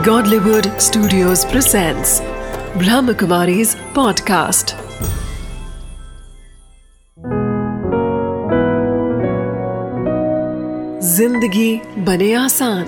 Godlywood Studios presents Brahmakumari's podcast. जिंदगी बने आसान।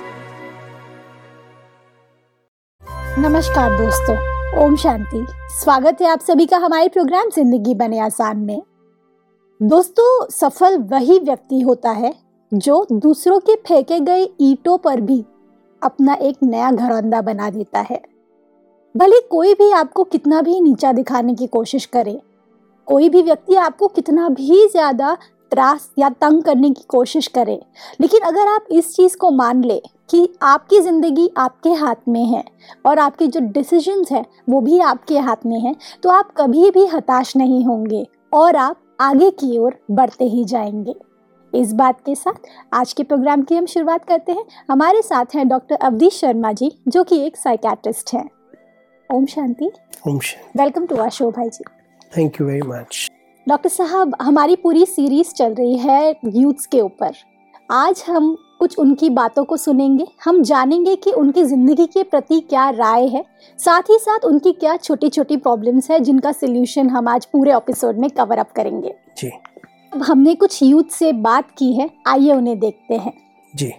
नमस्कार दोस्तों, ओम शांति। स्वागत है आप सभी का हमारे प्रोग्राम जिंदगी बने आसान में। दोस्तों, सफल वही व्यक्ति होता है जो दूसरों के फेंके गए ईंटों पर भी अपना एक नया घरौंदा बना देता है। भले कोई भी आपको कितना भी नीचा दिखाने की कोशिश करे, कोई भी व्यक्ति आपको कितना भी ज्यादा त्रास या तंग करने की कोशिश करे, लेकिन अगर आप इस चीज को मान ले कि आपकी जिंदगी आपके हाथ में है और आपके जो डिसीजंस हैं वो भी आपके हाथ में हैं, तो आप कभी भी हताश नहीं होंगे और आप आगे की ओर बढ़ते ही जाएंगे। इस बात के साथ आज के प्रोग्राम की हम शुरुआत करते हैं। हमारे साथ हैं डॉक्टर अवधेश शर्मा जी, जो कि एक साइकियाट्रिस्ट हैं। ओम शांति। ओम शांति। वेलकम टू आवर शो भाई जी। Thank you very much. Doctor साहब, हमारी पूरी सीरीज चल रही है यूथ्स के ऊपर। आज हम कुछ उनकी बातों को सुनेंगे, हम जानेंगे कि उनकी ज़िंदगी के प्रति क्या राय है, साथ ही साथ उनकी क्या छोटी छोटी प्रॉब्लम्स है जिनका सोल्यूशन हम आज पूरे एपिसोड में कवर अप करेंगे जी। अब हमने कुछ यूथ से बात की है, आइए उन्हें देखते हैं जी।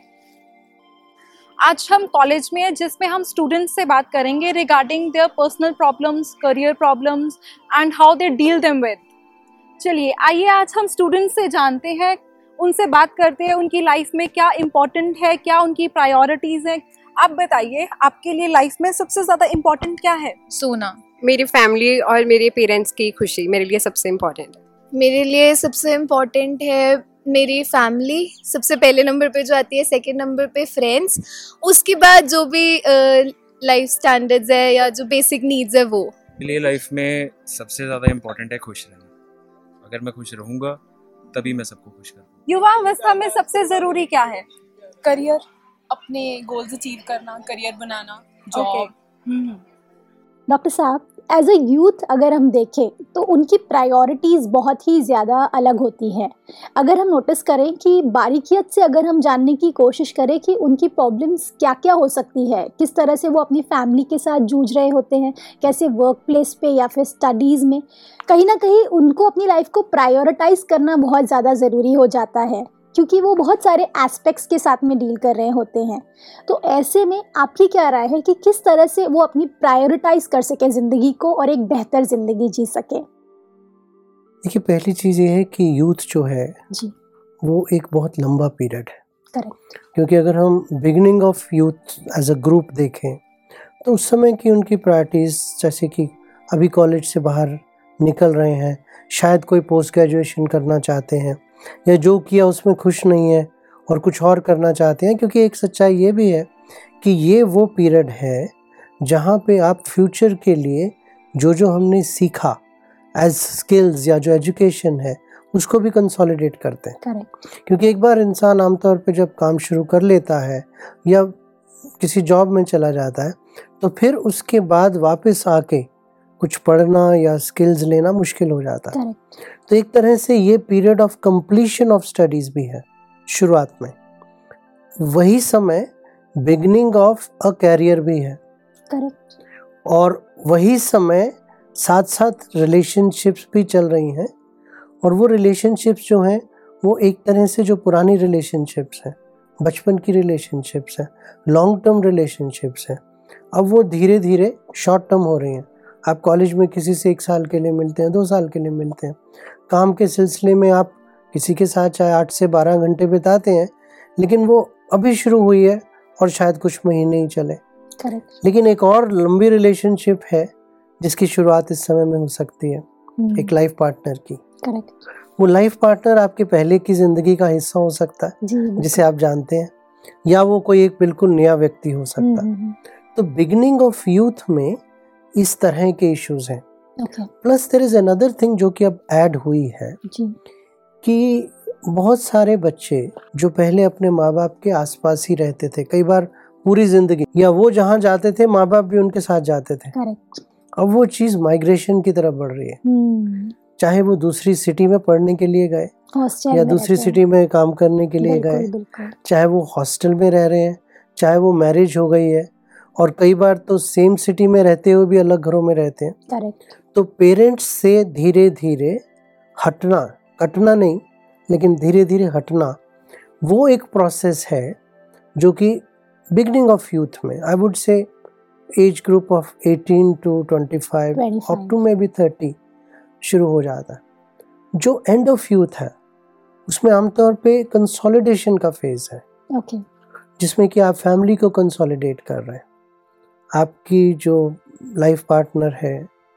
आज हम कॉलेज में हैं जिसमें हम स्टूडेंट्स से बात करेंगे regarding their personal problems, career problems and how they deal them with. चलिए आइए आज हम स्टूडेंट्स से जानते हैं, उनसे बात करते हैं उनकी लाइफ में क्या इम्पोर्टेंट है, क्या उनकी प्रायोरिटीज़ हैं। आप बताइए, आपके लिए लाइफ में सबसे ज़्यादा इम्पोर्टेंट क्या है? सोना। मेरी फैमिली और मेरे पेरेंट्स की खुशी मेरे लिए सबसे इम्पोर्टेंट है। मेरे लिए सबसे इम्पोर्टेंट है मेरी फैमिली, सबसे पहले नंबर पे जो आती है, सेकंड नंबर पे फ्रेंड्स, उसके बाद जो भी लाइफ स्टैंडर्ड्स है या जो बेसिक नीड्स है वो। मेरे लिए लाइफ में सबसे ज़्यादा इम्पोर्टेंट है खुश रहना। अगर मैं खुश रहूँगा तभी मैं सबको खुश करूँगा। युवा अवस्था में सबसे ज़रूरी क्या है? करियर, अपने गोल्स अचीव करना, करियर बनाना, जॉब। डॉक्टर साहब, एज अ यूथ अगर हम देखें तो उनकी प्रायोरिटीज़ बहुत ही ज़्यादा अलग होती हैं। अगर हम नोटिस करें कि बारीकियत से अगर हम जानने की कोशिश करें कि उनकी प्रॉब्लम्स क्या क्या हो सकती है, किस तरह से वो अपनी फैमिली के साथ जूझ रहे होते हैं, कैसे वर्क प्लेस पे या फिर स्टडीज़ में, कहीं ना कहीं उनको अपनी लाइफ को प्रायोरिटाइज़ करना बहुत ज़्यादा ज़रूरी हो जाता है, क्योंकि वो बहुत सारे एस्पेक्ट्स के साथ में डील कर रहे होते हैं। तो ऐसे में आपकी क्या राय है कि किस तरह से वो अपनी प्रायोरिटाइज कर सके ज़िंदगी को और एक बेहतर ज़िंदगी जी सके? देखिए, पहली चीज़ ये है कि यूथ जो है जी, वो एक बहुत लंबा पीरियड है। करेक्ट। क्योंकि अगर हम beginning of youth age a group देखें तो उस समय की उनकी प्रायोरिटीज़, जैसे कि अभी कॉलेज से बाहर निकल रहे हैं, शायद कोई पोस्ट ग्रेजुएशन करना चाहते हैं या जो किया उसमें खुश नहीं है और कुछ और करना चाहते हैं। क्योंकि एक सच्चाई ये भी है कि ये वो पीरियड है जहाँ पे आप फ्यूचर के लिए जो हमने सीखा एज स्किल्स या जो एजुकेशन है उसको भी कंसोलिडेट करते हैं। करेक्ट। क्योंकि एक बार इंसान आमतौर पे जब काम शुरू कर लेता है या किसी जॉब में चला जाता है तो फिर उसके बाद वापस आके कुछ पढ़ना या स्किल्स लेना मुश्किल हो जाता है। तो एक तरह से ये period of completion of studies भी है शुरुआत में। वही समय बिगनिंग ऑफ अ कैरियर भी है। करेक्ट। और वही समय साथ साथ रिलेशनशिप्स भी चल रही हैं, और वो रिलेशनशिप्स जो हैं वो एक तरह से जो पुरानी रिलेशनशिप्स हैं, बचपन की रिलेशनशिप्स हैं, लॉन्ग टर्म रिलेशनशिप्स हैं, अब वो धीरे धीरे शॉर्ट टर्म हो रही हैं। आप कॉलेज में किसी से 1 साल के लिए मिलते हैं, 2 साल के लिए मिलते हैं। काम के सिलसिले में आप किसी के साथ चाहे 8 से 12 घंटे बिताते हैं, लेकिन वो अभी शुरू हुई है और शायद कुछ महीने ही चले। करेक्ट। लेकिन एक और लंबी रिलेशनशिप है जिसकी शुरुआत इस समय में हो सकती है, एक लाइफ पार्टनर की। करेक्ट। वो लाइफ पार्टनर आपके पहले की ज़िंदगी का हिस्सा हो सकता है जिसे आप जानते हैं, या वो कोई एक बिल्कुल नया व्यक्ति हो सकता है। तो बिगिनिंग ऑफ यूथ में इस तरह के इश्यूज हैं। Plus there is another thing जो कि अब ऐड हुई है कि बहुत सारे बच्चे जो पहले अपने माँ बाप के आसपास ही रहते थे, कई बार पूरी जिंदगी, या वो जहाँ जाते थे माँ बाप भी उनके साथ जाते थे। अब वो चीज़ माइग्रेशन की तरफ बढ़ रही है। चाहे वो दूसरी सिटी में पढ़ने के लिए गए या दूसरी सिटी में काम करने के लिए गए, चाहे वो हॉस्टल में रह रहे हैं, चाहे वो मैरिज हो गई है, और कई बार तो सेम सिटी में रहते हुए भी अलग घरों में रहते हैं। करेक्ट। तो पेरेंट्स से धीरे धीरे हटना, कटना नहीं लेकिन धीरे धीरे हटना, वो एक प्रोसेस है जो कि बिगनिंग ऑफ यूथ में, I would say age group of 18 to 25 up to maybe 30 शुरू हो जाता है। जो एंड ऑफ यूथ है उसमें आमतौर पे कंसोलिडेशन का फेज है, जिसमें कि आप फैमिली को कंसोलिडेट कर रहे हैं। आपकी जो लाइफ पार्टनर है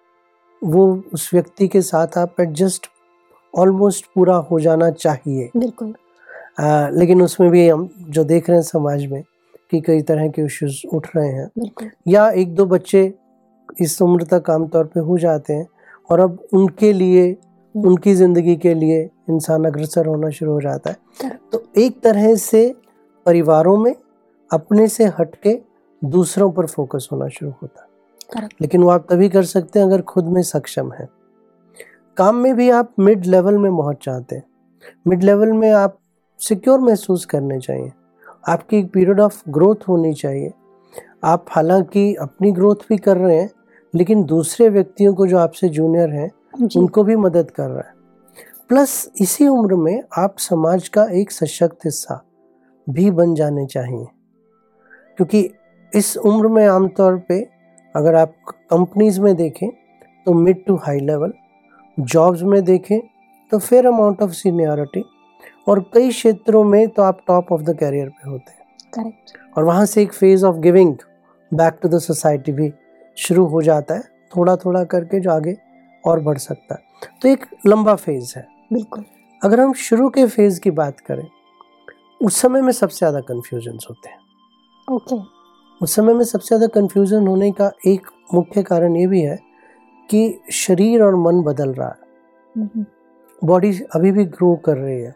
वो उस व्यक्ति के साथ आप एडजस्ट ऑलमोस्ट पूरा हो जाना चाहिए। बिल्कुल। लेकिन उसमें भी हम जो देख रहे हैं समाज में कि कई तरह के इश्यूज उठ रहे हैं। बिल्कुल। या एक दो बच्चे इस उम्र तक आमतौर पे हो जाते हैं और अब उनके लिए, उनकी ज़िंदगी के लिए इंसान अग्रसर होना शुरू हो जाता है। तो एक तरह से परिवारों में अपने से हटके दूसरों पर फोकस होना शुरू होता है। लेकिन वो आप तभी कर सकते हैं अगर खुद में सक्षम है। काम में भी आप मिड लेवल में पहुंच जाते हैं। मिड लेवल में आप सिक्योर महसूस करने चाहिए, आपकी एक पीरियड ऑफ ग्रोथ होनी चाहिए। आप हालांकि अपनी ग्रोथ भी कर रहे हैं लेकिन दूसरे व्यक्तियों को जो आपसे जूनियर हैं उनको भी मदद कर रहा है। प्लस इसी उम्र में आप समाज का एक सशक्त हिस्सा भी बन जाने चाहिए, क्योंकि इस उम्र में आमतौर पे अगर आप कंपनीज में देखें तो mid to high level, jobs में देखें तो फेयर अमाउंट ऑफ सीनियरिटी, और कई क्षेत्रों में तो आप टॉप ऑफ द कैरियर पे होते हैं। करेक्ट। और वहाँ से एक phase of giving back to the society भी शुरू हो जाता है, थोड़ा थोड़ा करके जो आगे और बढ़ सकता है। तो एक लंबा फेज है। बिल्कुल। अगर हम शुरू के फेज की बात करें, उस समय में सबसे ज़्यादा कन्फ्यूजन्स होते हैं। ओके। उस समय में सबसे ज़्यादा कन्फ्यूजन होने का एक मुख्य कारण ये भी है कि शरीर और मन बदल रहा है। बॉडी अभी भी ग्रो कर रही है,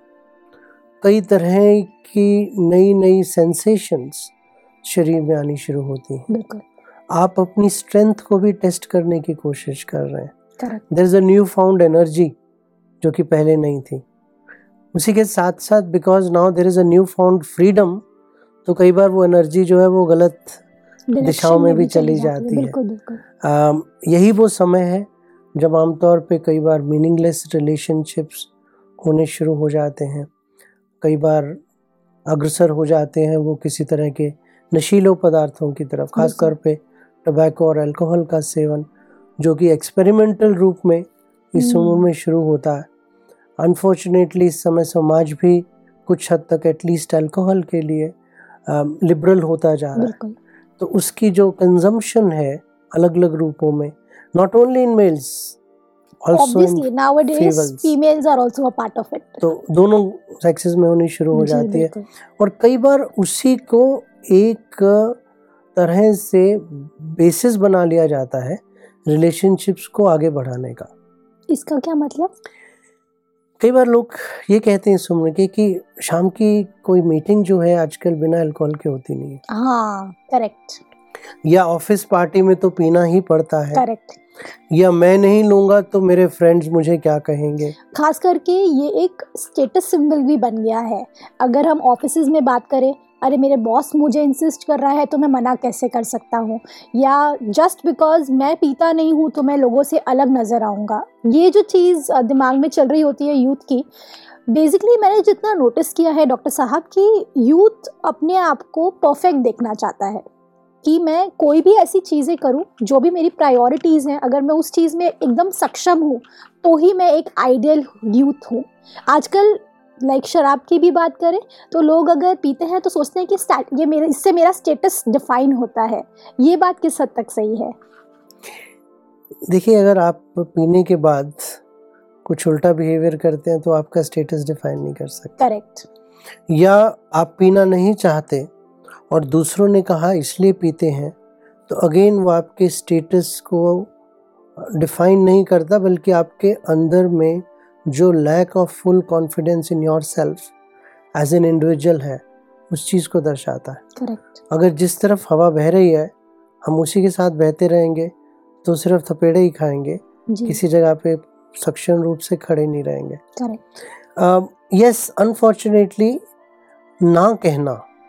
कई तरह की नई नई सेंसेशंस शरीर में आनी शुरू होती हैं। बिल्कुल। आप अपनी स्ट्रेंथ को भी टेस्ट करने की कोशिश कर रहे हैं। Correct. There is a newfound energy जो कि पहले नहीं थी। उसी के साथ साथ because now there is a newfound freedom, तो कई बार वो एनर्जी जो है वो गलत दिशाओं में भी चली जाती है। बिल्कुल, बिल्कुल। यही वो समय है जब आमतौर पे कई बार मीनिंगलेस रिलेशनशिप्स होने शुरू हो जाते हैं, कई बार अग्रसर हो जाते हैं वो किसी तरह के नशीले पदार्थों की तरफ, खासतौर पे टबैको और अल्कोहल का सेवन, जो कि एक्सपेरिमेंटल रूप में इस उम्र में शुरू होता है। अनफॉर्चुनेटली इस समय समाज भी कुछ हद तक एटलीस्ट अल्कोहल के लिए लिबरल होता जा रहा है। तो उसकी जो कंजम्पशन है अलग अलग रूपों में, not only in males, obviously nowadays females are also a part of it, तो दोनों सेक्सेस में होनी शुरू हो जाती है। और कई बार उसी को एक तरह से बेसिस बना लिया जाता है रिलेशनशिप्स को आगे बढ़ाने का। इसका क्या मतलब? कई बार लोग ये कहते हैं इस उम्र के कि शाम की कोई मीटिंग जो है आजकल बिना अल्कोहल के होती नहीं है। हाँ, करेक्ट। या ऑफिस पार्टी में तो पीना ही पड़ता है। करेक्ट। या मैं नहीं लूंगा तो मेरे फ्रेंड्स मुझे क्या कहेंगे। खास करके ये एक स्टेटस सिंबल भी बन गया है। अगर हम ऑफिसेज में बात करें, अरे मेरे बॉस मुझे इंसिस्ट कर रहा है तो मैं मना कैसे कर सकता हूँ, या जस्ट बिकॉज मैं पीता नहीं हूँ तो मैं लोगों से अलग नज़र आऊँगा। ये जो चीज़ दिमाग में चल रही होती है यूथ की, बेसिकली मैंने जितना नोटिस किया है डॉक्टर साहब कि यूथ अपने आप को परफेक्ट देखना चाहता है कि मैं कोई भी ऐसी चीज़ें करूं जो भी मेरी प्रायोरिटीज़ हैं, अगर मैं उस चीज़ में एकदम सक्षम हूं तो ही मैं एक आइडियल यूथ हूं। आजकल शराब की भी बात करें तो लोग अगर पीते हैं तो सोचते हैं कि ये इससे मेरा स्टेटस डिफाइन होता है। ये बात किस हद तक सही है? देखिए, अगर आप पीने के बाद कुछ उल्टा बिहेवियर करते हैं तो आपका स्टेटस डिफाइन नहीं कर सकते। करेक्ट। या आप पीना नहीं चाहते और दूसरों ने कहा इसलिए पीते हैं, तो अगेन वो आपके स्टेटस को डिफाइन नहीं करता, बल्कि आपके अंदर में जो lack of full confidence in yourself as an individual है उस चीज़ को दर्शाता है। करेक्ट। अगर जिस तरफ हवा बह रही है हम उसी के साथ बहते रहेंगे तो सिर्फ थपेड़े ही खाएंगे, किसी जगह पे सक्षम रूप से खड़े नहीं रहेंगे। करेक्ट। यस, अनफॉर्चुनेटली ना कहना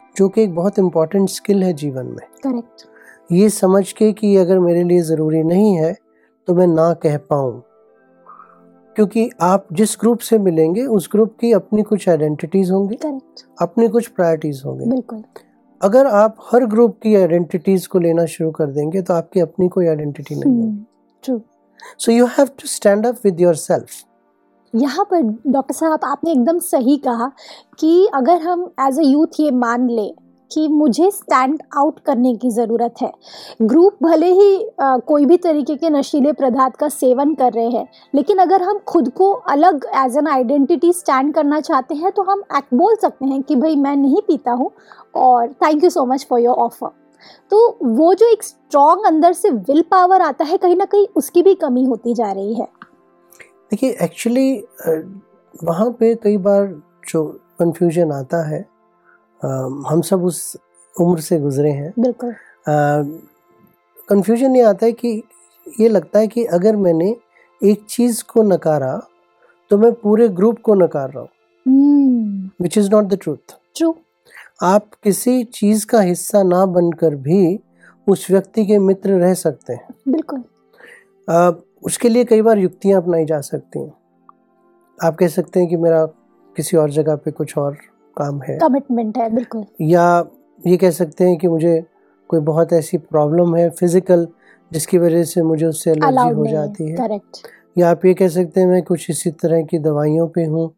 जो कि एक बहुत इम्पोर्टेंट स्किल है जीवन में। करेक्ट। ये समझ के कि अगर मेरे लिए ज़रूरी नहीं है तो मैं ना कह पाऊँ, क्योंकि आप जिस ग्रुप से मिलेंगे उस ग्रुप की अपनी कुछ आइडेंटिटीज़ होंगी, करेक्ट, अपनी कुछ प्रायोरिटीज़ होंगी। बिल्कुल। अगर आप हर ग्रुप की आइडेंटिटीज़ को लेना शुरू कर देंगे तो आपकी अपनी कोई आइडेंटिटी नहीं होगी। True. So you have to stand up with yourself. यहाँ पर डॉक्टर साहब आपने एकदम सही कहा कि अगर हम एज अ यूथ ये मान ले कि मुझे स्टैंड आउट करने की ज़रूरत है, ग्रुप भले ही कोई भी तरीके के नशीले पदार्थ का सेवन कर रहे हैं, लेकिन अगर हम खुद को अलग एज एन आइडेंटिटी स्टैंड करना चाहते हैं तो हम बोल सकते हैं कि भाई मैं नहीं पीता हूँ और thank you so much for your offer. तो वो जो एक स्ट्रॉन्ग अंदर से विल पावर आता है, कहीं ना कहीं उसकी भी कमी होती जा रही है। देखिए एक्चुअली वहाँ पे कई बार जो कन्फ्यूजन आता है, हम सब उस उम्र से गुजरे हैं। बिल्कुल। कन्फ्यूजन ये आता है कि ये लगता है कि अगर मैंने एक चीज़ को नकारा तो मैं पूरे ग्रुप को नकार रहा हूँ, which is not the truth. True. आप किसी चीज़ का हिस्सा ना बनकर भी उस व्यक्ति के मित्र रह सकते हैं। बिल्कुल। उसके लिए कई बार युक्तियाँ अपनाई जा सकती हैं। आप कह सकते हैं कि मेरा किसी और जगह पे कुछ और काम है, कमिटमेंट है। बिल्कुल। या ये कह सकते हैं कि मुझे कोई बहुत ऐसी प्रॉब्लम है फिजिकल जिसकी वजह से मुझे उससे एलर्जी हो जाती है। करेक्ट। या आप ये कह सकते हैं मैं कुछ इसी तरह की दवाइयों पे हूँ,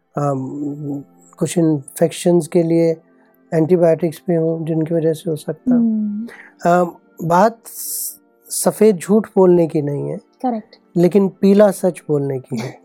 कुछ इन्फेक्शंस के लिए एंटीबायोटिक्स पे हूँ जिनकी वजह से हो सकता है। बात सफ़ेद झूठ बोलने की नहीं है, करेक्ट, लेकिन पीला सच बोलने की है।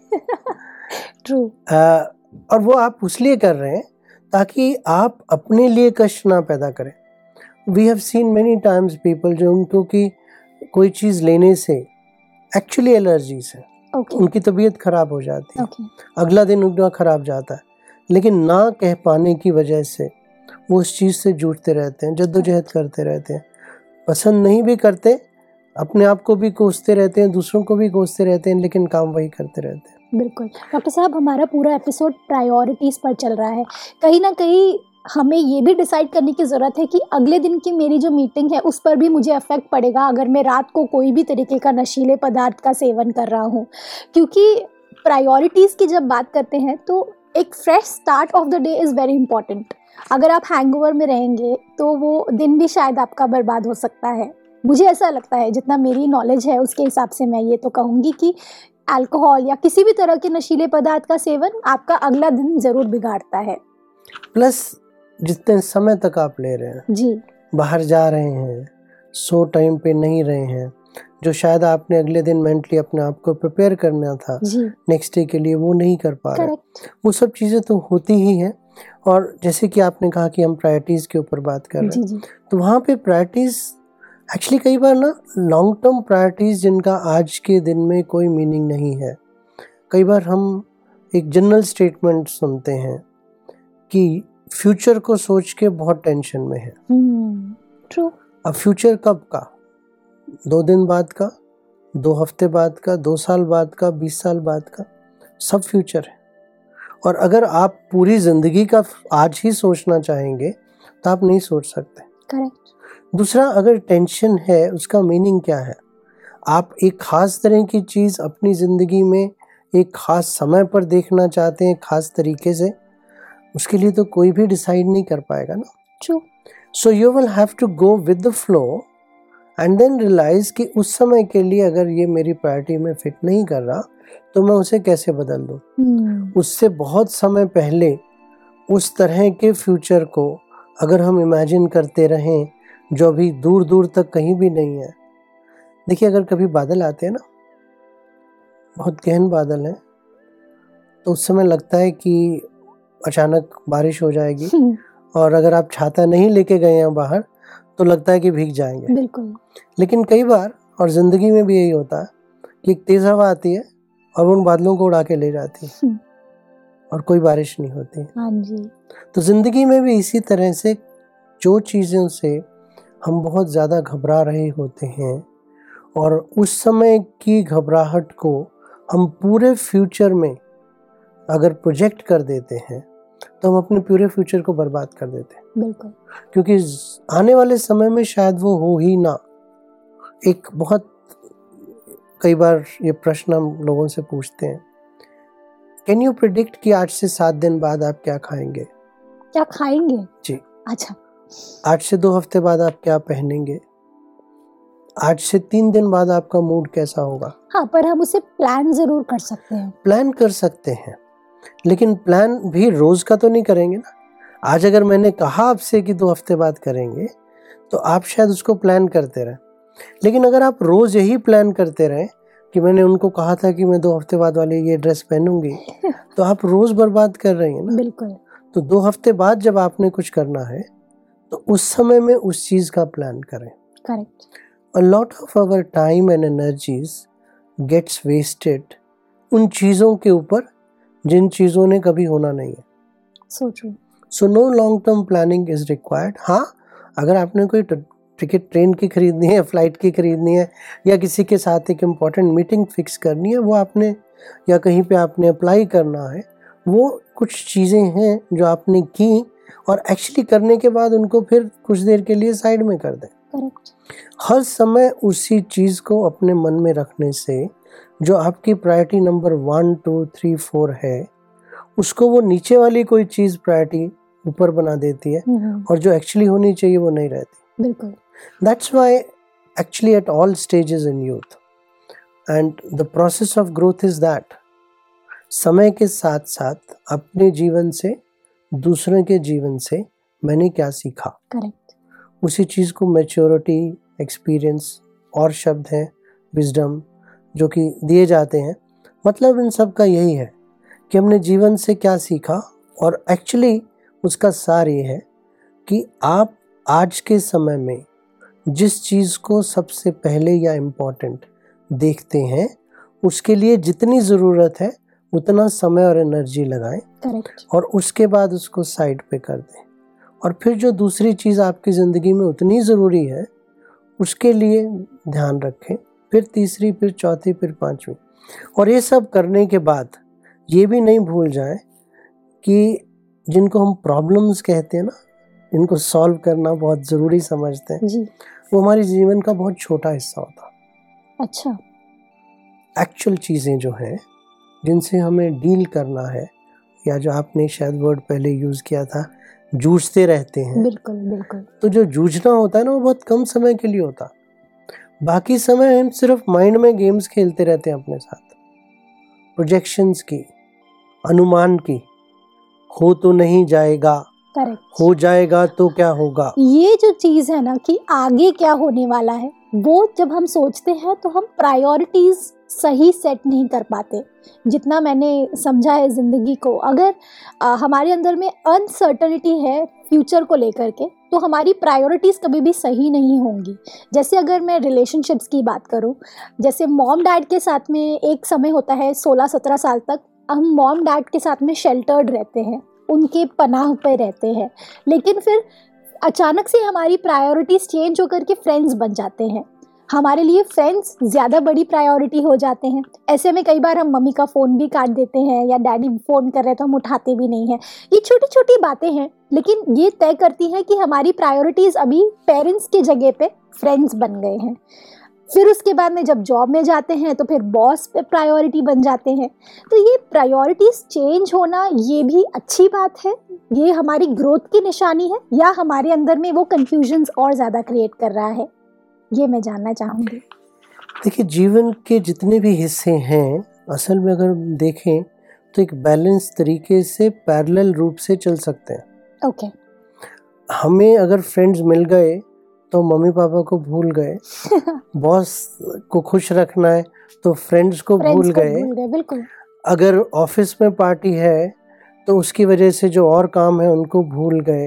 ट्रू। और वो आप इसलिए कर रहे हैं ताकि आप अपने लिए कष्ट ना पैदा करें। We have seen many times people जो उनको की कोई चीज़ लेने से एक्चुअली एलर्जीज है, उनकी तबीयत खराब हो जाती है, अगला दिन उनका खराब जाता है, लेकिन ना कह पाने की वजह से वो उस चीज़ से जूझते रहते हैं, जद्दोजहद करते रहते हैं, पसंद नहीं भी करते, अपने आप को भी कोसते रहते हैं, दूसरों को भी कोसते रहते हैं, लेकिन काम वही करते रहते हैं। बिल्कुल। डॉक्टर साहब, हमारा पूरा एपिसोड प्रायोरिटीज़ पर चल रहा है। कहीं ना कहीं हमें ये भी डिसाइड करने की ज़रूरत है कि अगले दिन की मेरी जो मीटिंग है उस पर भी मुझे अफेक्ट पड़ेगा अगर मैं रात को कोई भी तरीके का नशीले पदार्थ का सेवन कर रहा हूँ। क्योंकि प्रायोरिटीज़ की जब बात करते हैं तो एक fresh start of the day is very important. अगर आप हैंगओवर में रहेंगे तो वो दिन भी शायद आपका बर्बाद हो सकता है। मुझे ऐसा लगता है, जितना मेरी नॉलेज है उसके हिसाब से मैं ये तो कहूँगी कि अल्कोहल या किसी भी तरह के नशीले पदार्थ का सेवन आपका अगला दिन ज़रूर बिगाड़ता है। प्लस जितने समय तक आप ले रहे हैं जी, बाहर जा रहे हैं, सो टाइम पे नहीं रहे हैं, जो शायद आपने अगले दिन मेंटली अपने आप को प्रिपेयर करना था नेक्स्ट डे के लिए, वो नहीं कर पा रहे। वो सब चीज़ें तो होती ही हैं। और जैसे कि आपने कहा कि हम प्रायोरिटीज़ के ऊपर बात कर रहे हैं, तो वहाँ पे प्रायोरिटीज़ एक्चुअली कई बार ना लॉन्ग टर्म प्रायोरिटीज़ जिनका आज के दिन में कोई मीनिंग नहीं है, कई बार हम एक जनरल स्टेटमेंट सुनते हैं कि फ्यूचर को सोच के बहुत टेंशन में है। ट्रू। अब फ्यूचर कब का? 2 दिन बाद का, 2 हफ्ते बाद का, 2 साल बाद का, 20 साल बाद का, सब फ्यूचर है। और अगर आप पूरी ज़िंदगी का आज ही सोचना चाहेंगे तो आप नहीं सोच सकते। करेक्ट। दूसरा, अगर टेंशन है उसका मीनिंग क्या है? आप एक ख़ास तरह की चीज़ अपनी ज़िंदगी में एक ख़ास समय पर देखना चाहते हैं, ख़ास तरीके से, उसके लिए तो कोई भी डिसाइड नहीं कर पाएगा ना। True. So you will have to go with the flow and then realise कि उस समय के लिए अगर ये मेरी प्रायोरिटी में फिट नहीं कर रहा तो मैं उसे कैसे बदल दूँ। उससे बहुत समय पहले उस तरह के फ्यूचर को अगर हम इमेजिन करते रहें जो अभी दूर दूर तक कहीं भी नहीं है। देखिए, अगर कभी बादल आते हैं ना, बहुत गहन बादल हैं, तो उस समय लगता है कि अचानक बारिश हो जाएगी, और अगर आप छाता नहीं लेके गए हैं बाहर तो लगता है कि भीग जाएंगे। बिल्कुल। लेकिन कई बार, और ज़िंदगी में भी यही होता है, कि एक तेज़ हवा आती है और उन बादलों को उड़ा के ले जाती है और कोई बारिश नहीं होती। हाँ जी। तो ज़िंदगी में भी इसी तरह से जो चीज़ों से हम बहुत ज़्यादा घबरा रहे होते हैं और उस समय की घबराहट को हम पूरे फ्यूचर में अगर प्रोजेक्ट कर देते हैं तो हम अपने पूरे फ्यूचर को बर्बाद कर देते हैं। बिल्कुल। क्योंकि आने वाले समय में शायद वो हो ही ना। एक बहुत कई बार ये प्रश्न हम लोगों से पूछते हैं, कैन यू प्रिडिक्ट कि 8 से 7 दिन बाद आप क्या खाएंगे? क्या खाएंगे? जी। अच्छा। 8 से 2 हफ्ते बाद आप क्या पहनेंगे? 8 से 3 दिन बाद आपका मूड कैसा होगा? हाँ, पर हम उसे प्लान जरूर कर सकते हैं। प्लान कर सकते हैं, लेकिन प्लान भी रोज का तो नहीं करेंगे ना। आज अगर मैंने कहा आपसे कि 2 हफ्ते बाद करेंगे, तो आप शायद उसको प्लान करते रहें। लेकिन अगर आप रोज यही प्लान करते रहें कि मैंने उनको कहा था कि मैं 2 हफ्ते बाद वाली ये ड्रेस पहनूंगी, तो आप रोज बर्बाद कर रही हैं ना। बिल्कुल। तो 2 हफ्ते बाद जब आपने कुछ करना है, तो उस समय में उस चीज का प्लान करें। Correct. A lot of our time and energies gets wasted उन चीजों के ऊपर जिन चीजों ने कभी होना नहीं है। So true. So no long term planning is required। हाँ, अगर आपने कोई टिकट ट्रेन की खरीदनी है, फ्लाइट की खरीदनी है, या किसी के साथ एक इम्पॉर्टेंट मीटिंग फिक्स करनी है, वो आपने या कहीं पे आपने अप्लाई करना है, वो कुछ चीज़ें हैं जो आपने की और एक्चुअली करने के बाद उनको फिर कुछ देर के लिए साइड में कर दें। करेक्ट। हर समय उसी चीज़ को अपने मन में रखने से जो आपकी प्रायोरिटी नंबर 1, 2, 3, 4 है, उसको वो नीचे वाली कोई चीज़ प्रायोरिटी ऊपर बना देती है, और जो एक्चुअली होनी चाहिए वो नहीं रहती। बिल्कुल। That's why actually at all stages in youth and the process of growth is that समय के साथ साथ अपने जीवन से, दूसरों के जीवन से मैंने क्या सीखा, करेक्ट, उसी चीज़ को मैच्योरिटी, एक्सपीरियंस और शब्द हैं विजडम जो कि दिए जाते हैं। मतलब इन सब का यही है कि हमने जीवन से क्या सीखा, और एक्चुअली उसका सार ये है कि आप आज के समय में जिस चीज़ को सबसे पहले या इम्पोर्टेंट देखते हैं, उसके लिए जितनी ज़रूरत है उतना समय और एनर्जी लगाएं, करेक्ट, और उसके बाद उसको साइड पे कर दें। और फिर जो दूसरी चीज़ आपकी ज़िंदगी में उतनी ज़रूरी है उसके लिए ध्यान रखें, फिर तीसरी, फिर चौथी, फिर पांचवी। और ये सब करने के बाद ये भी नहीं भूल जाएं कि जिनको हम प्रॉब्लम्स कहते हैं ना, इनको सॉल्व करना बहुत ज़रूरी समझते हैं जी। वो हमारे जीवन का बहुत छोटा हिस्सा होता है। अच्छा। एक्चुअल चीज़ें जो हैं जिनसे हमें डील करना है, या जो आपने शायद वर्ड पहले यूज़ किया था, जूझते रहते हैं। बिल्कुल बिल्कुल। तो जो जूझना होता है ना, वो बहुत कम समय के लिए होता। बाकी समय हम सिर्फ माइंड में गेम्स खेलते रहते हैं अपने साथ, प्रोजेक्शंस की, अनुमान की, हो तो नहीं जाएगा, करेक्ट, हो जाएगा तो क्या होगा। ये जो चीज है ना कि आगे क्या होने वाला है, वो जब हम सोचते हैं तो हम प्रायोरिटीज सही सेट नहीं कर पाते। जितना मैंने समझा है जिंदगी को, अगर हमारे अंदर में अनसर्टेनिटी है फ्यूचर को लेकर के, तो हमारी प्रायोरिटीज़ कभी भी सही नहीं होंगी। जैसे अगर मैं रिलेशनशिप्स की बात करूं, जैसे मॉम डैड के साथ में एक समय होता है 16-17 साल तक हम मॉम डैड के साथ में शेल्टर्ड रहते हैं, उनके पनाह पे रहते हैं, लेकिन फिर अचानक से हमारी प्रायोरिटीज़ चेंज होकर के फ्रेंड्स बन जाते हैं। हमारे लिए फ्रेंड्स ज़्यादा बड़ी प्रायोरिटी हो जाते हैं। ऐसे में कई बार हम मम्मी का फ़ोन भी काट देते हैं, या डैडी फ़ोन कर रहे हैं तो हम उठाते भी नहीं हैं। ये छोटी छोटी बातें हैं, लेकिन ये तय करती हैं कि हमारी प्रायोरिटीज़ अभी पेरेंट्स की जगह पे फ्रेंड्स बन गए हैं। फिर उसके बाद में जब जॉब में जाते हैं तो फिर बॉस पे प्रायोरिटी बन जाते हैं। तो ये प्रायोरिटीज़ चेंज होना, ये भी अच्छी बात है, ये हमारी ग्रोथ की निशानी है, या हमारे अंदर में वो कन्फ्यूजन्स और ज़्यादा क्रिएट कर रहा है, ये मैं जानना चाहूँगी। देखिए, जीवन के जितने भी हिस्से हैं, असल में अगर देखें तो एक बैलेंस तरीके से पैरेलल रूप से चल सकते हैं। ओके। हमें अगर फ्रेंड्स मिल गए तो मम्मी पापा को भूल गए, बॉस को खुश रखना है तो फ्रेंड्स को भूल गए। बिल्कुल। अगर ऑफिस में पार्टी है तो उसकी वजह से जो और काम है उनको भूल गए।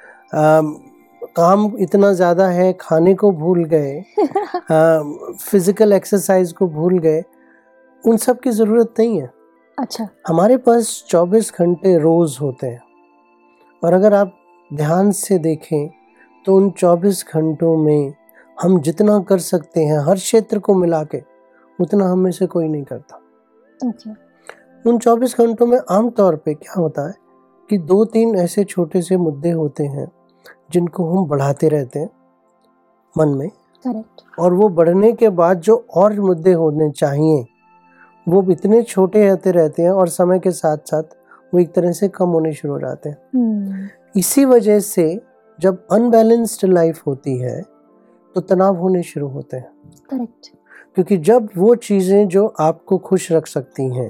काम इतना ज़्यादा है, खाने को भूल गए, फिजिकल एक्सरसाइज को भूल गए। उन सब की ज़रूरत नहीं है। अच्छा। हमारे पास 24 घंटे रोज़ होते हैं, और अगर आप ध्यान से देखें तो उन 24 घंटों में हम जितना कर सकते हैं हर क्षेत्र को मिला के, उतना हम में से कोई नहीं करता। ओके। उन 24 घंटों में आमतौर पे क्या होता है कि 2-3 ऐसे छोटे से मुद्दे होते हैं जिनको हम बढ़ाते रहते हैं मन में, करेक्ट, और वो बढ़ने के बाद जो और मुद्दे होने चाहिए वो इतने छोटे होते रहते हैं और समय के साथ साथ वो एक तरह से कम होने शुरू हो जाते हैं। इसी वजह से जब अनबैलेंस्ड लाइफ होती है तो तनाव होने शुरू होते हैं। करेक्ट, क्योंकि जब वो चीज़ें जो आपको खुश रख सकती हैं,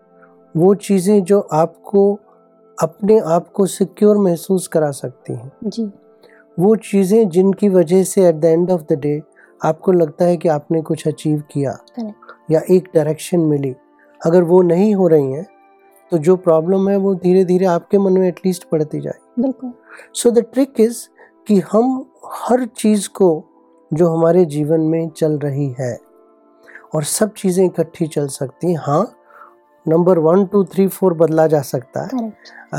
वो चीज़ें जो आपको अपने आप को सिक्योर महसूस करा सकती हैं जी, वो चीज़ें जिनकी वजह से at the end of the day आपको लगता है कि आपने कुछ अचीव किया या एक डायरेक्शन मिली, अगर वो नहीं हो रही हैं तो जो प्रॉब्लम है वो धीरे धीरे आपके मन में एटलीस्ट बढ़ती जाए। बिल्कुल। सो द ट्रिक इज़ कि हम हर चीज़ को जो हमारे जीवन में चल रही है, और सब चीज़ें इकट्ठी चल सकती हैं, हाँ नंबर 1 2 3 4 बदला जा सकता है,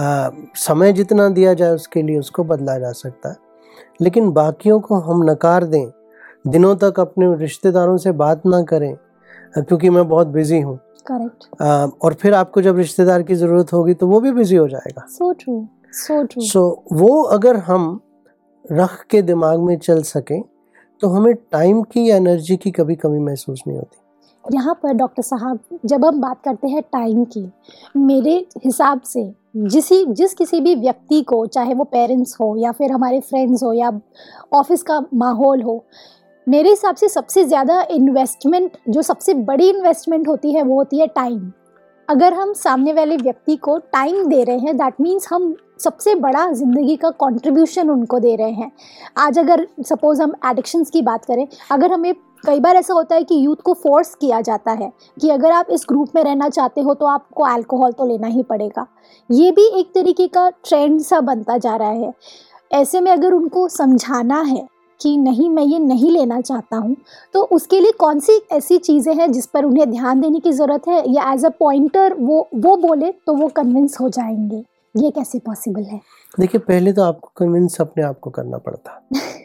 समय जितना दिया जाए उसके लिए उसको बदला जा सकता है, लेकिन बाकियों को हम नकार दें, दिनों तक अपने रिश्तेदारों से बात ना करें क्योंकि मैं बहुत बिजी हूँ, करेक्ट, और फिर आपको जब रिश्तेदार की ज़रूरत होगी तो वो भी बिजी हो जाएगा। So true, so true. सो वो अगर हम रख के दिमाग में चल सकें तो हमें टाइम की या एनर्जी की कभी कमी महसूस नहीं होती। यहाँ पर डॉक्टर साहब जब हम बात करते हैं टाइम की, मेरे हिसाब से जिस किसी भी व्यक्ति को, चाहे वो पेरेंट्स हो या फिर हमारे फ्रेंड्स हो या ऑफिस का माहौल हो, मेरे हिसाब से सबसे ज़्यादा इन्वेस्टमेंट, जो सबसे बड़ी इन्वेस्टमेंट होती है वो होती है टाइम। अगर हम सामने वाले व्यक्ति को टाइम दे रहे हैं, दैट मीन्स हम सबसे बड़ा ज़िंदगी का कंट्रीब्यूशन उनको दे रहे हैं। आज अगर सपोज हम एडिक्शंस की बात करें, अगर हमें कई बार ऐसा होता है कि यूथ को फोर्स किया जाता है कि अगर आप इस ग्रुप में रहना चाहते हो तो आपको अल्कोहल तो लेना ही पड़ेगा, ये भी एक तरीके का ट्रेंड सा बनता जा रहा है। ऐसे में अगर उनको समझाना है कि नहीं मैं ये नहीं लेना चाहता हूँ, तो उसके लिए कौन सी ऐसी चीज़ें हैं जिस पर उन्हें ध्यान देने की ज़रूरत है, या एज अ पॉइंटर वो बोले तो वो कन्विंस हो जाएंगे, ये कैसे पॉसिबल है? देखिए, पहले तो आपको कन्विंस अपने आप को करना पड़ता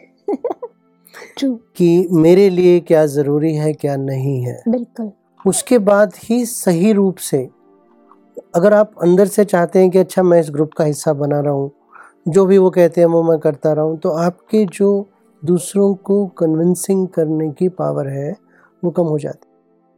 ट्रू, कि मेरे लिए क्या ज़रूरी है क्या नहीं है। बिल्कुल। उसके बाद ही सही रूप से, अगर आप अंदर से चाहते हैं कि अच्छा मैं इस ग्रुप का हिस्सा बना रहा हूँ, जो भी वो कहते हैं वो मैं करता रहा हूँ, तो आपके जो दूसरों को कन्विंसिंग करने की पावर है वो कम हो जाती।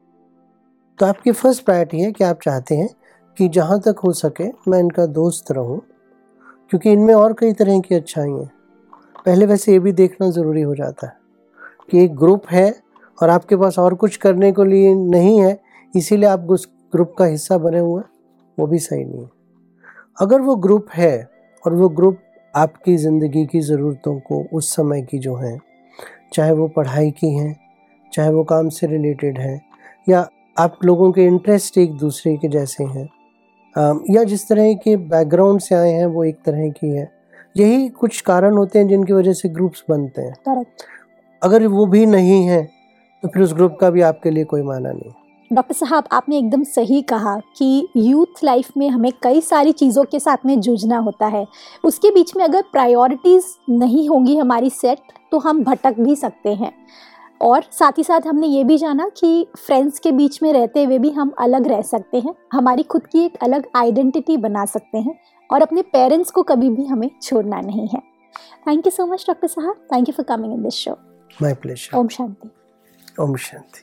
तो आपकी फर्स्ट प्रायोरिटी है कि आप चाहते हैं कि जहाँ तक हो सके मैं इनका दोस्त रहूं, क्योंकि इनमें और कई तरह की अच्छाई हैं। पहले वैसे ये भी देखना ज़रूरी हो जाता है कि एक ग्रुप है और आपके पास और कुछ करने को लिए नहीं है, इसीलिए आप उस ग्रुप का हिस्सा बने हुए हैं, वो भी सही नहीं है। अगर वो ग्रुप है और वो ग्रुप आपकी ज़िंदगी की ज़रूरतों को उस समय की जो हैं, चाहे वो पढ़ाई की हैं, चाहे वो काम से रिलेटेड हैं, या आप लोगों के इंटरेस्ट एक दूसरे के जैसे हैं, या जिस तरह के बैकग्राउंड से आए हैं वो एक तरह की है, यही कुछ कारण होते हैं जिनकी वजह से ग्रुप्स बनते हैं। करेक्ट। अगर वो भी नहीं है तो फिर उस ग्रुप का भी आपके लिए कोई मायना नहीं। डॉक्टर साहब, आपने एकदम सही कहा कि यूथ लाइफ में हमें कई सारी चीज़ों के साथ में जूझना होता है। उसके बीच में अगर प्रायोरिटीज़ नहीं होंगी हमारी सेट, तो हम भटक भी सकते हैं। और साथ ही साथ हमने ये भी जाना कि फ्रेंड्स के बीच में रहते हुए भी हम अलग रह सकते हैं, हमारी खुद की एक अलग आइडेंटिटी बना सकते हैं, और अपने पेरेंट्स को कभी भी हमें छोड़ना नहीं है। Thank you so much doctor साहब, thank you for coming in this show. My pleasure. ओम शांति। ओम शांति।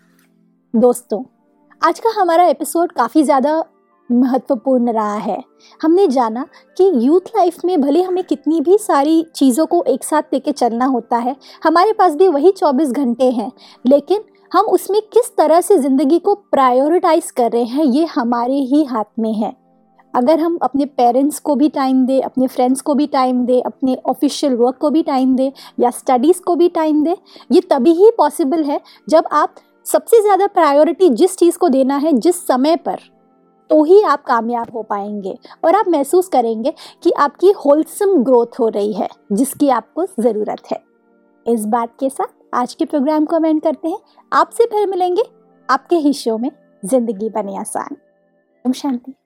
दोस्तों, आज का हमारा एपिसोड काफ़ी ज़्यादा महत्वपूर्ण रहा है। हमने जाना कि यूथ लाइफ में भले हमें कितनी भी सारी चीज़ों को एक साथ लेके चलना होता है, हमारे पास भी वही 24 घंटे हैं, लेकिन हम उसमें किस तरह से ज़िंदगी को प्रायोरिटाइज कर रहे हैं ये हमारे ही हाथ में है। अगर हम अपने पेरेंट्स को भी टाइम दें, अपने फ्रेंड्स को भी टाइम दें, अपने ऑफिशियल वर्क को भी टाइम दें, या स्टडीज़ को भी टाइम दें, ये तभी ही पॉसिबल है जब आप सबसे ज़्यादा प्रायोरिटी जिस चीज़ को देना है जिस समय पर, तो ही आप कामयाब हो पाएंगे और आप महसूस करेंगे कि आपकी होलसम ग्रोथ हो रही है जिसकी आपको ज़रूरत है। इस बात के साथ आज के प्रोग्राम को एंड करते हैं। आपसे फिर मिलेंगे आपके ही शो में ज़िंदगी बने आसान। ओम शांति।